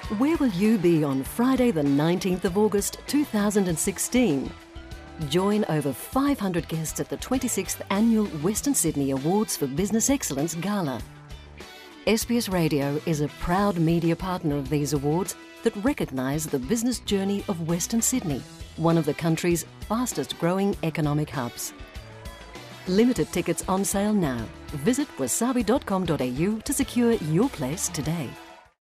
Where will you be on Friday the 19th of August 2016? Join over 500 guests at the 26th Annual Western Sydney Awards for Business Excellence Gala. SBS Radio is a proud media partner of these awards that recognise the business journey of Western Sydney, one of the country's fastest growing economic hubs. Limited tickets on sale now. Visit wasabi.com.au to secure your place today.